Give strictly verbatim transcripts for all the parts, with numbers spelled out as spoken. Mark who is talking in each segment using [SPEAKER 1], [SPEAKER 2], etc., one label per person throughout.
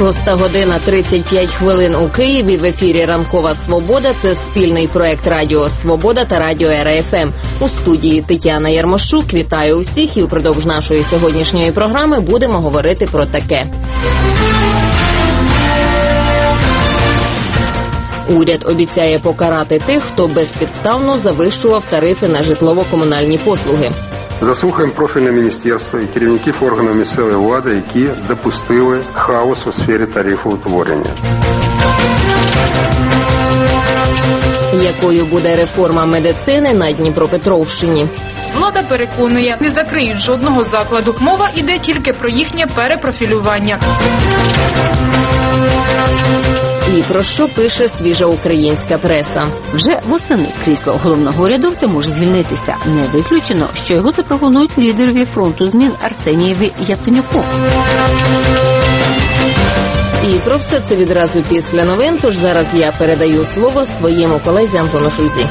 [SPEAKER 1] Шоста година тридцять п'ять хвилин у Києві. В ефірі «Ранкова Свобода». Це спільний проект Радіо Свобода та Радіо РФМ. У студії Тетяна Ярмощук. Вітаю усіх і упродовж нашої сьогоднішньої програми будемо говорити про таке. Уряд обіцяє покарати тих, хто безпідставно завищував тарифи на житлово-комунальні послуги.
[SPEAKER 2] Заслухаємо профільне міністерство і керівників органів місцевої влади, які допустили хаос у сфері тарифоутворення.
[SPEAKER 1] Якою буде реформа медицини на Дніпропетровщині?
[SPEAKER 3] Влада переконує, не закриють жодного закладу. Мова іде тільки про їхнє перепрофілювання.
[SPEAKER 1] І про що пише свіжа українська преса?
[SPEAKER 4] Вже восени крісло головного урядовця може звільнитися. Не виключено, що його запропонують лідерові фронту змін Арсенієві Яценюку.
[SPEAKER 1] І про все це відразу після новин, тож зараз я передаю слово своєму колезі Антону Шульзі.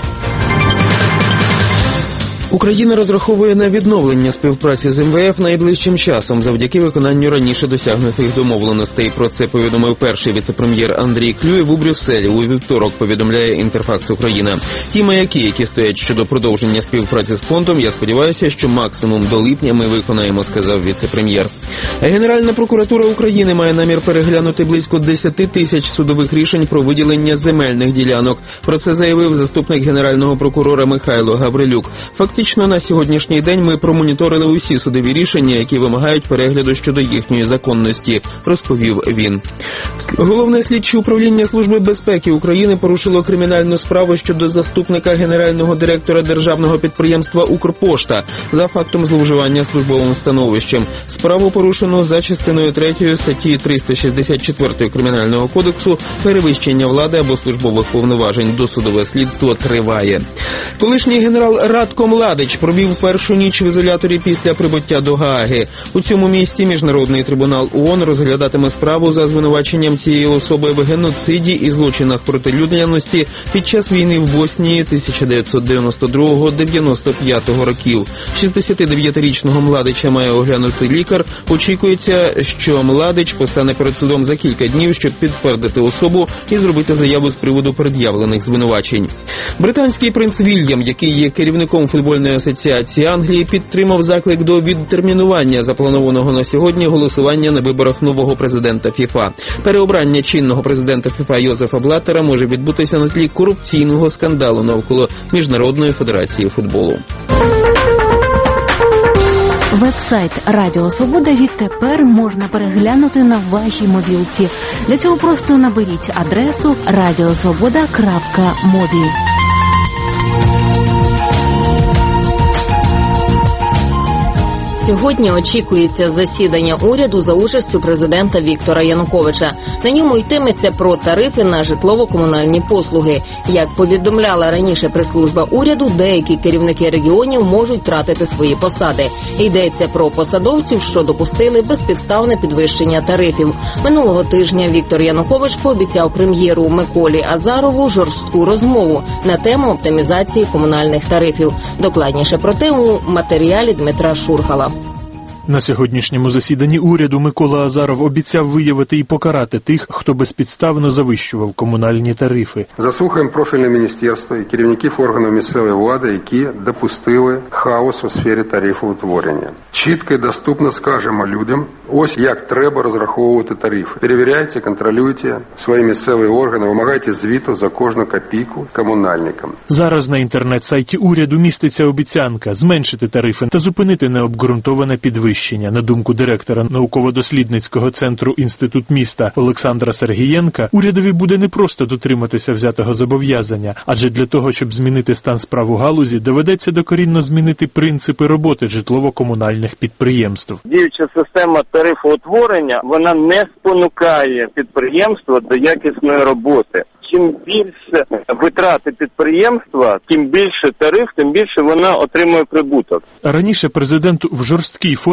[SPEAKER 5] Україна розраховує на відновлення співпраці з ем ве еф найближчим часом завдяки виконанню раніше досягнутих домовленостей. Про це повідомив перший віце-прем'єр Андрій Клюєв у Брюсселі. У вівторок повідомляє Інтерфакс Україна. Ті маяки, які стоять щодо продовження співпраці з фондом, я сподіваюся, що максимум до липня ми виконаємо, сказав віце-прем'єр. Генеральна прокуратура України має намір переглянути близько десять тисяч судових рішень про виділення земельних ділянок. Про це заявив заступник генерального прокурора Михайло Гаврилюк. Фактично, на сьогоднішній день ми промоніторили усі судові рішення, які вимагають перегляду щодо їхньої законності, розповів він. Головне слідче управління Служби безпеки України порушило кримінальну справу щодо заступника генерального директора державного підприємства «Укрпошта» за фактом зловживання службовим становищем. Справу порушено за частиною третьої статті триста шістдесят чотири Кримінального кодексу «Перевищення влади або службових повноважень». Досудове слідство триває. Колишній генерал Радко Младич провів першу ніч в ізоляторі після прибуття до Гааги. У цьому місті Міжнародний трибунал ООН розглядатиме справу за звинуваченням цієї особи в геноциді і злочинах проти людяності під час війни в Боснії тисяча дев'ятсот дев'яносто другого - дев'яносто п'ятого років. шістдесятидев'ятирічного Младича має оглянути лікар. Очікується, що Младич постане перед судом за кілька днів, щоб підтвердити особу і зробити заяву з приводу пред'явлених звинувачень. Британський принц Вільям, який є керівником футбольної асоціації Англії, підтримав заклик до відтермінування запланованого на сьогодні голосування на виборах нового президента ФІФА. Переобрання чинного президента ФІФА Йозефа Блаттера може відбутися на тлі корупційного скандалу навколо Міжнародної федерації футболу.
[SPEAKER 4] Веб-сайт Радіо Свобода відтепер можна переглянути на вашій мобілці. Для цього просто наберіть адресу радіосвобода крапка мобі.
[SPEAKER 1] Сьогодні очікується засідання уряду за участю президента Віктора Януковича. На ньому йтиметься про тарифи на житлово-комунальні послуги. Як повідомляла раніше прес-служба уряду, деякі керівники регіонів можуть втратити свої посади. Йдеться про посадовців, що допустили безпідставне підвищення тарифів. Минулого тижня Віктор Янукович пообіцяв прем'єру Миколі Азарову жорстку розмову на тему оптимізації комунальних тарифів. Докладніше про те у матеріалі Дмитра Шурхала.
[SPEAKER 6] На сьогоднішньому засіданні уряду Микола Азаров обіцяв виявити і покарати тих, хто безпідставно завищував комунальні тарифи.
[SPEAKER 2] Заслухаємо профільне міністерство і керівників органів місцевої влади, які допустили хаос у сфері тарифоутворення. Чітко і доступно скажемо людям, ось як треба розраховувати тарифи. Перевіряйте, контролюйте свої місцеві органи, вимагайте звіту за кожну копійку комунальникам.
[SPEAKER 6] Зараз на інтернет-сайті уряду міститься обіцянка зменшити тарифи та зупинити необґрунтоване підвищення. На думку директора науково-дослідницького центру «Інститут міста» Олександра Сергієнка, урядові буде не просто дотриматися взятого зобов'язання, адже для того, щоб змінити стан справ у галузі, доведеться докорінно змінити принципи роботи житлово-комунальних підприємств.
[SPEAKER 7] Діюча система тарифоутворення, вона не спонукає підприємства до якісної роботи. Чим більше витрати підприємства, тим більше тариф, тим більше вона отримує прибуток.
[SPEAKER 6] Раніше президент в жорсткій формі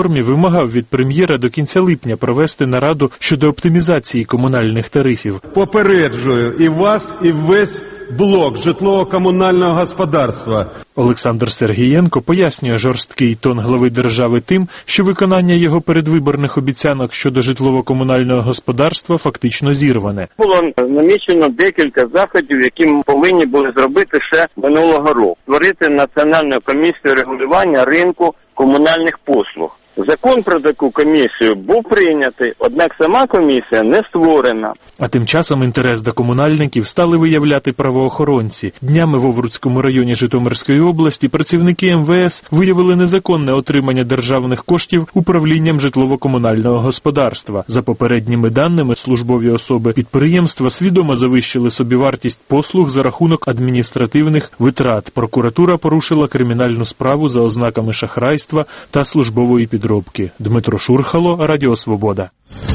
[SPEAKER 6] формі вимагав від прем'єра до кінця липня провести нараду щодо оптимізації комунальних тарифів.
[SPEAKER 8] Попереджую і вас, і весь блок житлово-комунального господарства.
[SPEAKER 6] Олександр Сергієнко пояснює жорсткий тон глави держави тим, що виконання його передвиборних обіцянок щодо житлово-комунального господарства фактично зірване.
[SPEAKER 7] Було намічено декілька заходів, які ми повинні були зробити ще минулого року. Створити Національну комісію регулювання ринку комунальних послуг. Закон про таку комісію був прийнятий, однак сама комісія не створена.
[SPEAKER 6] А тим часом інтерес до комунальників стали виявляти правоохоронці. Днями в Овруцькому районі Житомирської області працівники ем ве ес виявили незаконне отримання державних коштів управлінням житлово-комунального господарства. За попередніми даними, службові особи підприємства свідомо завищили собівартість послуг за рахунок адміністративних витрат. Прокуратура порушила кримінальну справу за ознаками шахрайства та службової підробки. Дмитро Шурхало, Радіо Свобода.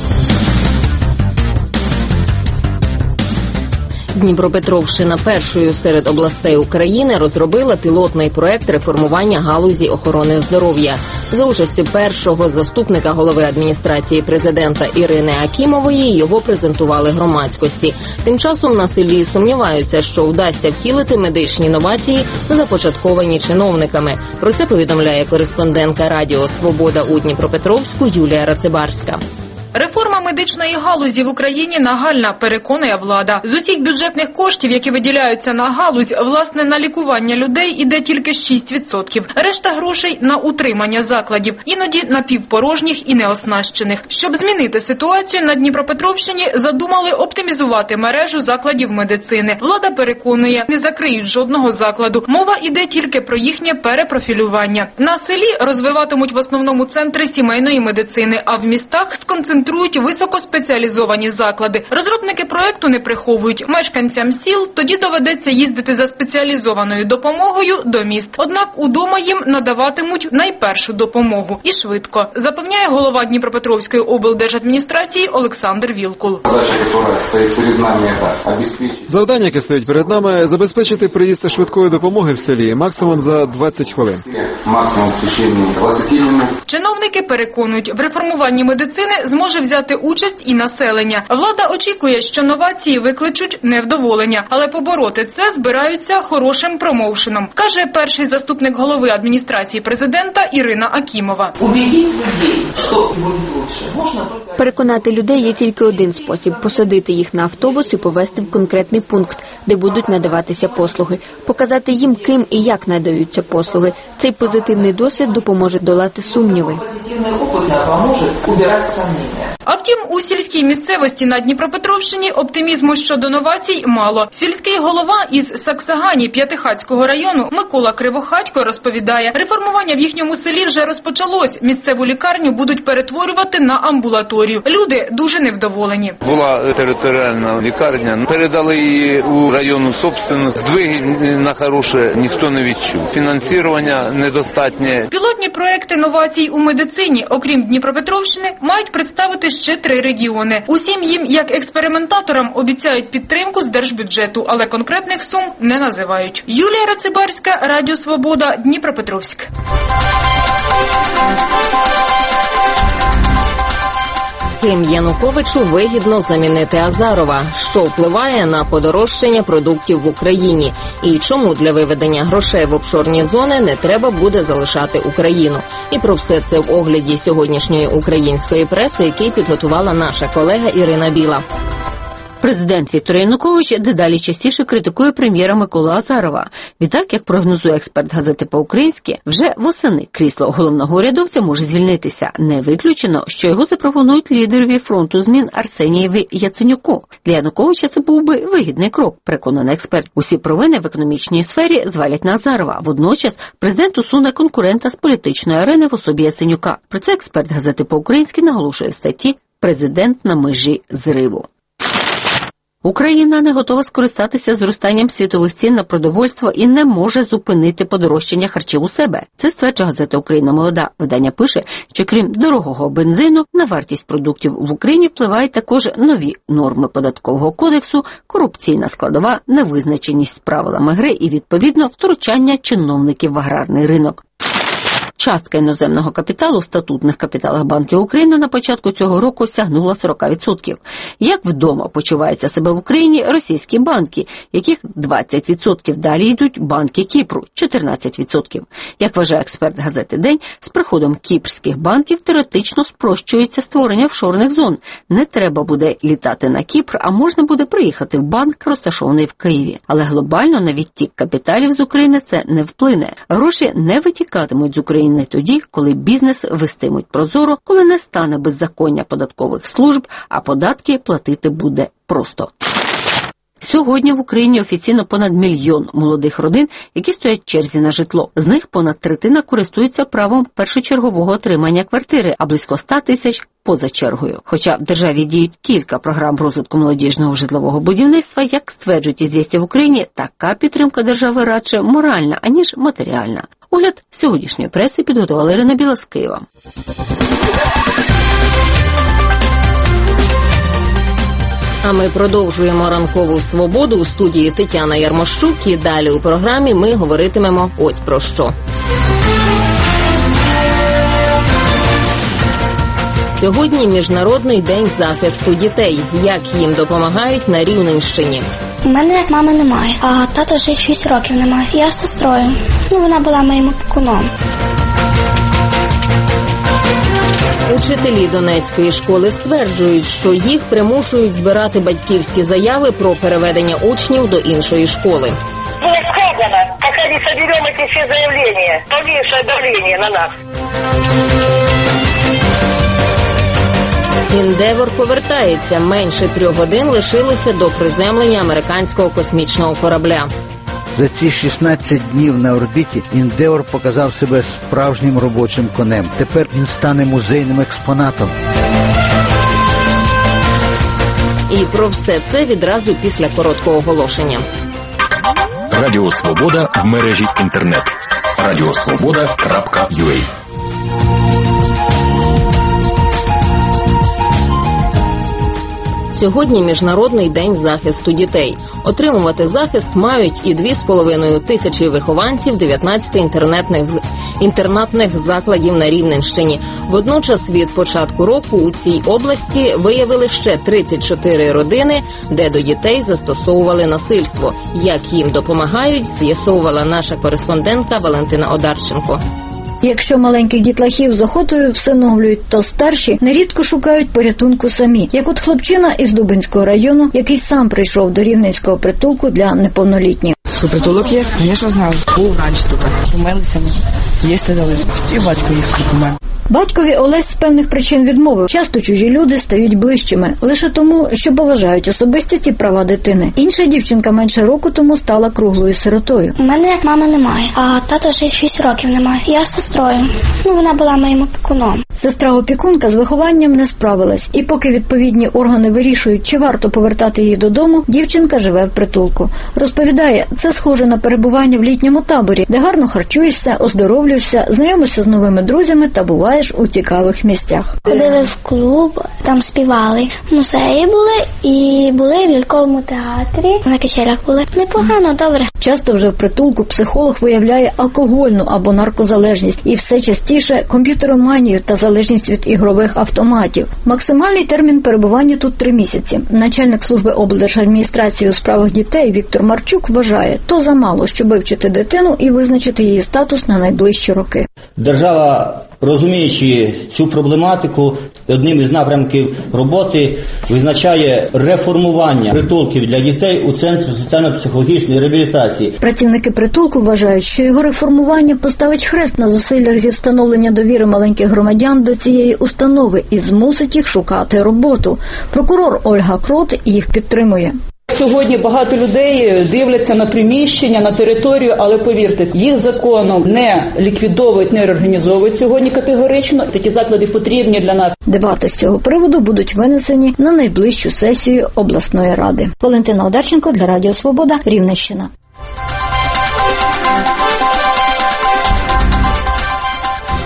[SPEAKER 1] Дніпропетровщина першою серед областей України розробила пілотний проект реформування галузі охорони здоров'я. За участю першого заступника голови адміністрації президента Ірини Акімової його презентували громадськості. Тим часом на селі сумніваються, що вдасться втілити медичні новації, започатковані чиновниками. Про це повідомляє кореспондентка Радіо Свобода у Дніпропетровську Юлія Рацибарська.
[SPEAKER 3] Реформа медичної галузі в Україні нагальна, переконує влада. З усіх бюджетних коштів, які виділяються на галузь, власне, на лікування людей іде тільки шість відсотків. Решта грошей на утримання закладів, іноді напівпорожніх і неоснащених. Щоб змінити ситуацію, на Дніпропетровщині задумали оптимізувати мережу закладів медицини. Влада переконує, не закриють жодного закладу. Мова іде тільки про їхнє перепрофілювання. На селі розвиватимуть в основному центри сімейної медицини, а в містах сконцентрують високоспеціалізовані заклади. Розробники проекту не приховують. Мешканцям сіл тоді доведеться їздити за спеціалізованою допомогою до міст. Однак удома їм надаватимуть найпершу допомогу. І швидко. Запевняє голова Дніпропетровської облдержадміністрації Олександр Вілкул.
[SPEAKER 9] Завдання, яке стоїть перед нами, забезпечити приїзд швидкої допомоги в селі максимум за двадцять хвилин.
[SPEAKER 3] Чиновники переконують, в реформуванні медицини зможе взяти участь і населення. Влада очікує, що новації викличуть невдоволення, але побороти це збираються хорошим промоушеном, каже перший заступник голови адміністрації президента Ірина Акімова.
[SPEAKER 10] Переконати людей є тільки один спосіб – посадити їх на автобус і повезти в конкретний пункт, де будуть надаватися послуги. Показати їм, ким і як надаються послуги. Цей позитивний досвід допоможе долати сумніви.
[SPEAKER 3] А втім, у сільській місцевості на Дніпропетровщині оптимізму щодо новацій мало. Сільський голова із Саксагані П'ятихатського району Микола Кривохатько розповідає, реформування в їхньому селі вже розпочалось. Місцеву лікарню будуть перетворювати на амбулаторію. Люди дуже невдоволені.
[SPEAKER 11] Була територіальна лікарня, передали її у районну собственність. Здвиги на хороше ніхто не відчув. Фінансування недостатнє.
[SPEAKER 3] Пілотні проекти новацій у медицині, окрім Дніпропетровщини, мають представити ще три регіони. Усім їм, як експериментаторам, обіцяють підтримку з держбюджету, але конкретних сум не називають. Юлія Рацибарська, Радіо Свобода, Дніпропетровськ.
[SPEAKER 1] Ким Януковичу вигідно замінити Азарова? Що впливає на подорожчання продуктів в Україні? І чому для виведення грошей в офшорні зони не треба буде залишати Україну? І про все це в огляді сьогоднішньої української преси, який підготувала наша колега Ірина Біла.
[SPEAKER 12] Президент Віктор Янукович дедалі частіше критикує прем'єра Миколу Азарова. Відтак, як прогнозує експерт газети «По-українськи», вже восени крісло головного урядовця може звільнитися. Не виключено, що його запропонують лідерові фронту змін Арсенієві Яценюку. Для Януковича це був би вигідний крок, переконаний експерт. Усі провини в економічній сфері звалять на Азарова. Водночас президент усуне конкурента з політичної арени в особі Яценюка. Про це експерт газети «По-українськи» наголошує в статті «Президент на межі зриву». Україна не готова скористатися зростанням світових цін на продовольство і не може зупинити подорожчання харчів у себе. Це стверджує газета «Україна молода». Видання пише, що крім дорогого бензину, на вартість продуктів в Україні впливають також нові норми податкового кодексу, корупційна складова, невизначеність з правилами гри і, відповідно, втручання чиновників в аграрний ринок. Частка іноземного капіталу в статутних капіталах Банків України на початку цього року сягнула сорок відсотків. Як вдома почуваються себе в Україні російські банки, яких двадцять відсотків, далі йдуть банки Кіпру – чотирнадцять відсотків. Як вважає експерт газети «День», з приходом кіпрських банків теоретично спрощується створення офшорних зон. Не треба буде літати на Кіпр, а можна буде приїхати в банк, розташований в Києві. Але глобально на відтік капіталів з України це не вплине. Гроші не витікатимуть з України тоді, коли бізнес вестимуть прозоро, коли не стане беззаконня податкових служб, а податки платити буде просто. Сьогодні в Україні офіційно понад мільйон молодих родин, які стоять в черзі на житло. З них понад третина користуються правом першочергового отримання квартири, а близько ста тисяч поза чергою. Хоча в державі діють кілька програм розвитку молодіжного житлового будівництва, як стверджують «Ізвістія» в Україні, така підтримка держави радше моральна, аніж матеріальна. Огляд сьогоднішньої преси підготувала Ірина Біла з Києва.
[SPEAKER 1] А ми продовжуємо ранкову свободу у студії Тетяна Ярмощук. І далі у програмі ми говоритимемо ось про що. Сьогодні Міжнародний день захисту дітей. Як їм допомагають на Рівненщині?
[SPEAKER 13] У мене як мами немає, а тата ще шість років немає. Я з сестрою. Ну, вона була моїм опікуном.
[SPEAKER 1] Учителі Донецької школи стверджують, що їх примушують збирати батьківські заяви про переведення учнів до іншої школи.
[SPEAKER 14] Було сказано, поки не зберемо ці всі заявлення, повіше давлення на нас.
[SPEAKER 1] Індевор повертається. Менше трьох годин лишилося до приземлення американського космічного корабля.
[SPEAKER 15] За ці шістнадцять днів на орбіті Індевор показав себе справжнім робочим конем. Тепер він стане музейним експонатом.
[SPEAKER 1] І про все це відразу після короткого оголошення.
[SPEAKER 16] Радіо Свобода в мережі інтернет. радіосвобода крапка ю а.
[SPEAKER 1] Сьогодні Міжнародний день захисту дітей. Отримувати захист мають і дві з половиною тисячі вихованців дев'ятнадцяти інтернетних інтернатних закладів на Рівненщині. Водночас від початку року у цій області виявили ще тридцять чотири родини, де до дітей застосовували насильство. Як їм допомагають, з'ясовувала наша кореспондентка Валентина Одарченко.
[SPEAKER 17] Якщо маленьких дітлахів з охотою всиновлюють, то старші нерідко шукають порятунку самі. Як от хлопчина із Дубинського району, який сам прийшов до рівненського притулку для неповнолітніх.
[SPEAKER 18] Що притулок є? Звісно, знаю. Був раніше тут. Помилися ми. Їсти дали. І батько їх помер.
[SPEAKER 17] Батькові Олесь з певних причин відмовив. Часто чужі люди стають ближчими. Лише тому, що поважають особистість і права дитини. Інша дівчинка менше року тому стала круглою сиротою.
[SPEAKER 13] У мене як мами немає, а тата ще шість років немає. Я з сестрою. Ну, вона була моїм опікуном.
[SPEAKER 17] Сестра-опікунка з вихованням не справилась. І поки відповідні органи вирішують, чи варто повертати її додому, дівчинка живе в притулку. Розповідає, це схоже на перебування в літньому таборі, де гарно харчуєшся, оздоровлюєшся, знайомишся з новими друзями та буваєш у цікавих місцях.
[SPEAKER 13] Ходили в клуб, там співали. Музеї були і були в ляльковому театрі. На качелях були. Непогано, добре.
[SPEAKER 17] Часто вже в притулку психолог виявляє алкогольну або наркозалежність і все частіше комп'ютероманію та залежність від ігрових автоматів. Максимальний термін перебування тут три місяці. Начальник служби облдержадміністрації у справах дітей Віктор Марчук вважає, то замало, щоб вивчити дитину і визначити її статус на найближчі роки.
[SPEAKER 19] Держава, розуміючи цю проблематику, одним із напрямків роботи визначає реформування притулків для дітей у Центрі соціально-психологічної реабілітації.
[SPEAKER 17] Працівники притулку вважають, що його реформування поставить хрест на зусиллях зі встановлення довіри маленьких громадян до цієї установи і змусить їх шукати роботу. Прокурор Ольга Крот їх підтримує.
[SPEAKER 20] Сьогодні багато людей дивляться на приміщення, на територію, але повірте, їх законом не ліквідовують, не реорганізовують сьогодні категорично. Такі заклади потрібні для нас.
[SPEAKER 17] Дебати з цього приводу будуть винесені на найближчу сесію обласної ради. Валентина Одарченко для Радіо Свобода, Рівненщина.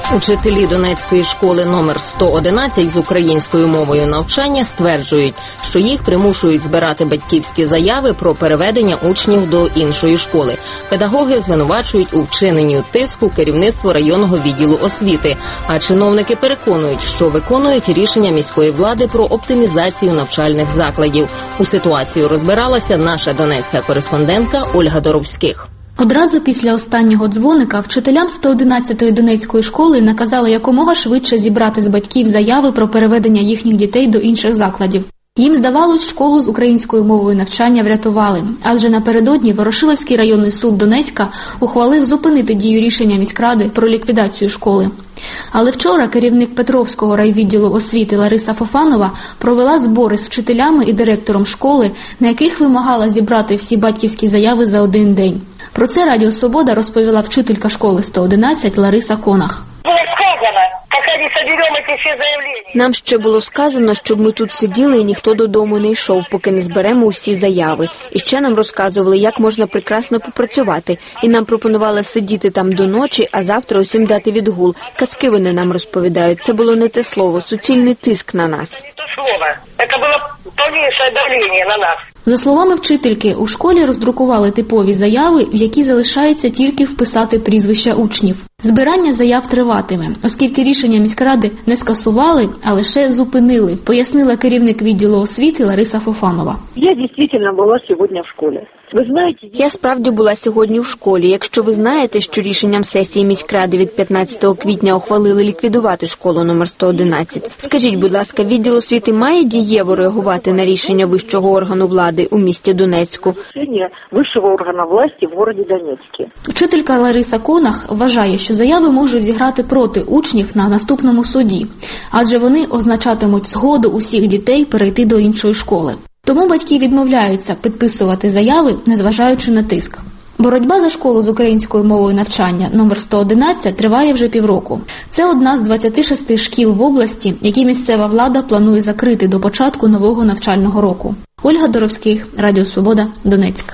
[SPEAKER 1] Учителі Донецької школи номер сто одинадцять з українською мовою навчання стверджують, що їх примушують збирати батьківські заяви про переведення учнів до іншої школи. Педагоги звинувачують у вчиненні тиску керівництво районного відділу освіти, а чиновники переконують, що виконують рішення міської влади про оптимізацію навчальних закладів. У ситуацію розбиралася наша донецька кореспондентка Ольга Доровських.
[SPEAKER 21] Одразу після останнього дзвоника вчителям сто одинадцятої Донецької школи наказали якомога швидше зібрати з батьків заяви про переведення їхніх дітей до інших закладів. Їм здавалось, школу з українською мовою навчання врятували, адже напередодні Ворошиловський районний суд Донецька ухвалив зупинити дію рішення міськради про ліквідацію школи. Але вчора керівник Петровського райвідділу освіти Лариса Фофанова провела збори з вчителями і директором школи, на яких вимагала зібрати всі батьківські заяви за один день. Про це Радіо Свобода розповіла вчителька школи сто одинадцять Лариса Конах.
[SPEAKER 14] Було сказано, поки не соберемо ці всі заявлення.
[SPEAKER 10] Нам ще було сказано, щоб ми тут сиділи і ніхто додому не йшов, поки не зберемо усі заяви. І ще нам розказували, як можна прекрасно попрацювати. І нам пропонували сидіти там до ночі, а завтра усім дати відгул. Казки вони нам розповідають. Це було не те слово, суцільний тиск на нас.
[SPEAKER 14] Це слово. Це було повніше давлення на нас.
[SPEAKER 21] За словами вчительки, у школі роздрукували типові заяви, в які залишається тільки вписати прізвища учнів. Збирання заяв триватиме, оскільки рішення міськради не скасували, а лише зупинили, пояснила керівник відділу освіти Лариса Фофанова.
[SPEAKER 22] Я дійсно була сьогодні в школі. Ви знаєте,
[SPEAKER 10] я справді була сьогодні в школі. Якщо ви знаєте, що рішенням сесії міськради від п'ятнадцятого квітня ухвалили ліквідувати школу номер сто одинадцять, скажіть, будь ласка, відділ освіти має дієво реагувати на рішення вищого органу влади у місті Донецьку?
[SPEAKER 22] Рішення вищого органу влади в місті Донецьку.
[SPEAKER 21] Вчителька Лариса Конах вважає, що заяви можуть зіграти проти учнів на наступному суді, адже вони означатимуть згоду усіх дітей перейти до іншої школи. Тому батьки відмовляються підписувати заяви, незважаючи на тиск. Боротьба за школу з українською мовою навчання номер сто одинадцять триває вже півроку. Це одна з двадцяти шести шкіл в області, які місцева влада планує закрити до початку нового навчального року. Ольга Доровських, Радіо Свобода, Донецьк.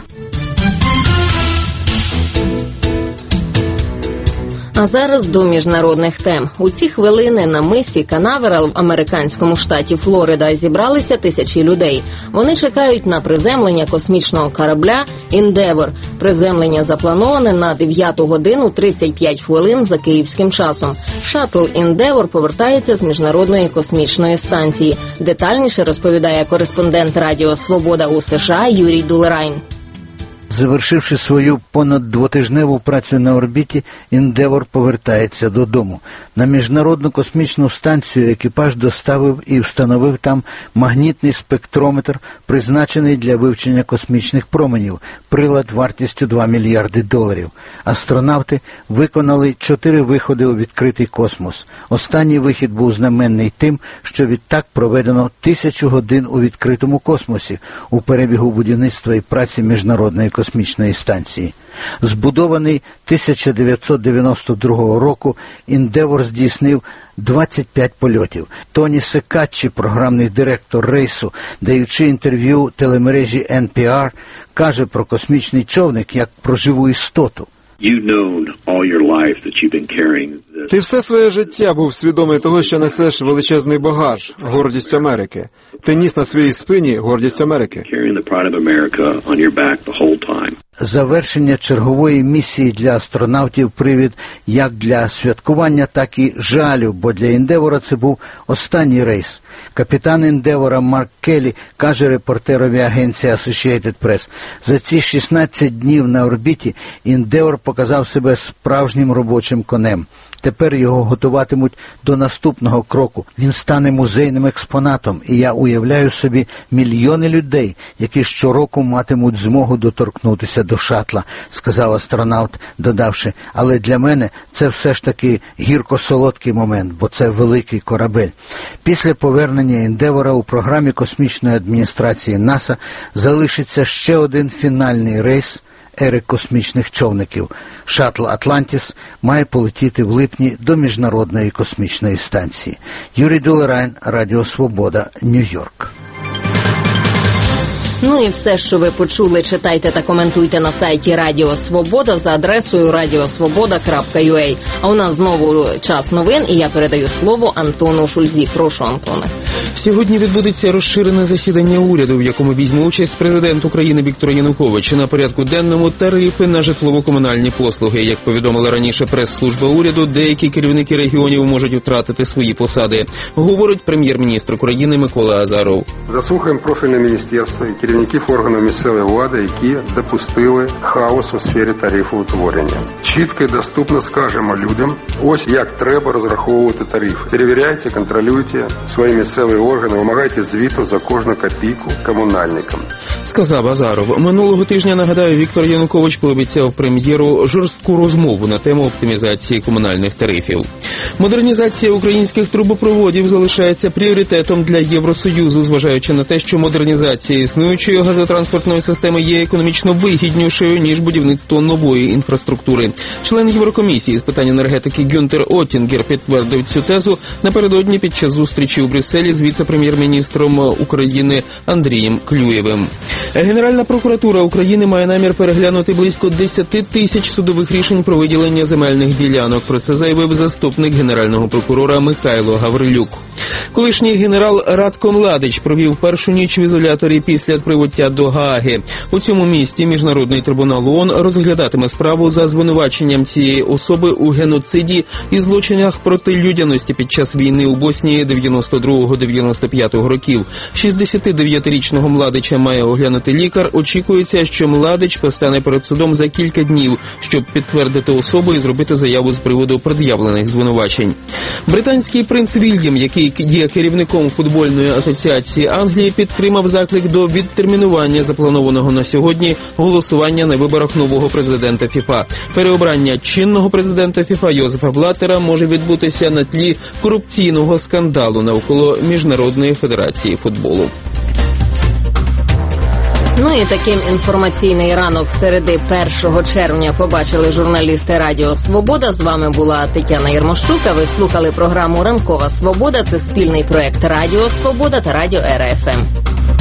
[SPEAKER 1] А зараз до міжнародних тем. У ці хвилини на мисі Канаверал в американському штаті Флорида зібралися тисячі людей. Вони чекають на приземлення космічного корабля «Індевор». Приземлення заплановане на дев'яту годину тридцять п'ять хвилин за київським часом. Шаттл «Індевор» повертається з міжнародної космічної станції. Детальніше розповідає кореспондент Радіо Свобода у США Юрій Дулерайн.
[SPEAKER 15] Завершивши свою понад двотижневу працю на орбіті, «Індевор» повертається додому. На міжнародну космічну станцію екіпаж доставив і встановив там магнітний спектрометр, призначений для вивчення космічних променів, прилад вартістю два мільярди доларів. Астронавти виконали чотири виходи у відкритий космос. Останній вихід був знаменний тим, що відтак проведено тисячу годин у відкритому космосі у перебігу будівництва і праці міжнародної космічної космічної станції. Збудований тисяча дев'ятсот дев'яносто другого року, «Індевор» здійснив двадцять п'ять польотів. Тоні Секаччі, програмний директор рейсу, даючи інтерв'ю телемережі ен пі ар, каже про космічний човник як про живу істоту.
[SPEAKER 9] Ти все своє життя був свідомий того, що несеш величезний багаж, гордість Америки. Ти ніс на своїй спині гордість Америки.
[SPEAKER 15] Завершення чергової місії для астронавтів привід як для святкування, так і жалю, бо для «Індевора» це був останній рейс. Капітан «Індевора» Марк Келлі каже репортерові агенції Associated Press: за ці шістнадцять днів на орбіті «Індевор» показав себе справжнім робочим конем. Тепер його готуватимуть до наступного кроку. Він стане музейним експонатом, і я уявляю собі мільйони людей, які щороку матимуть змогу доторкнутися до шатла, сказав астронавт, додавши: але для мене це все ж таки гірко-солодкий момент, бо це великий корабель. Після повернення «Індевора» у програмі космічної адміністрації НАСА залишиться ще один фінальний рейс ери космічних човників. Шаттл «Атлантіс» має полетіти в липні до міжнародної космічної станції. Юрій Дулерайн, Радіо Свобода, Нью-Йорк.
[SPEAKER 1] Ну і все, що ви почули, читайте та коментуйте на сайті Радіо Свобода за адресою радіосвобода крапка ю а. А у нас знову час новин, і я передаю слово Антону Шульзі. Прошу, Антоне.
[SPEAKER 4] Сьогодні відбудеться розширене засідання уряду, в якому візьме участь президент України Віктор Янукович. На порядку денному тарифи на житлово-комунальні послуги. Як повідомила раніше прес-служба уряду, деякі керівники регіонів можуть втратити свої посади. Говорить прем'єр-міністр України Микола Азаров.
[SPEAKER 2] Заслухаємо профільне міністерство і керівників органів місцевої влади, які допустили хаос у сфері тарифоутворення. Чітко і доступно скажемо людям, ось як треба розраховувати тарифи. Перевіряйте, контролюйте свої місцеві органи, вимагайте звіту за кожну копійку комунальникам.
[SPEAKER 4] Сказав Азаров. Минулого тижня, нагадаю, Віктор Янукович пообіцяв прем'єру жорстку розмову на тему оптимізації комунальних тарифів. Модернізація українських трубопроводів залишається пріоритетом для Євросоюзу, зважаючи на те, що модернізація існуючої газотранспортної системи є економічно вигіднішою, ніж будівництво нової інфраструктури. Член Єврокомісії з питань енергетики Гюнтер Оттінгер підтвердив цю тезу напередодні під час зустрічі у Брюсселі з віце-прем'єр-міністром України Андрієм Клюєвим. Генеральна прокуратура України має намір переглянути близько десять тисяч судових рішень про виділення земельних ділянок. Про це заявив заступник генерального прокурора Михайло Гаврилюк. Колишній генерал Радко Младич провів першу ніч в ізоляторі після прибуття до Гааги. У цьому місті Міжнародний трибунал ООН розглядатиме справу за звинуваченням цієї особи у геноциді і злочинах проти людяності під час війни у Боснії дев'яносто другого - дев'яносто п'ятого років. шістдесятидев'ятирічного Младича має оглянути лікар. Очікується, що Младич постане перед судом за кілька днів, щоб підтвердити особу і зробити заяву з приводу пред'явлених звинувачень. Британський принц Вільям, який є керівником футбольної асоціації Англії, підтримав заклик до відтермінування запланованого на сьогодні голосування на виборах нового президента ФІФА. Переобрання чинного президента ФІФА Йозефа Блаттера може відбутися на тлі корупційного скандалу навколо Міжнародної федерації футболу.
[SPEAKER 1] Ну і таким інформаційний ранок середи першого червня побачили журналісти Радіо Свобода. З вами була Тетяна Єрмощук. Ви слухали програму «Ранкова Свобода». Це спільний проект Радіо Свобода та Радіо РФМ.